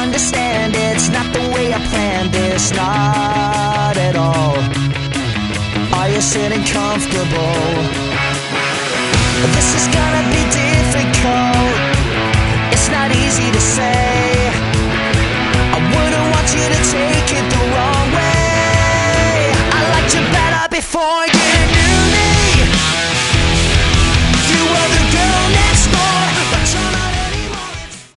understand it's not the way I planned this, not at all. Are you sitting comfortable? This is gonna be difficult. It's not easy to say. I wouldn't want you to take it the wrong way. I liked you better before you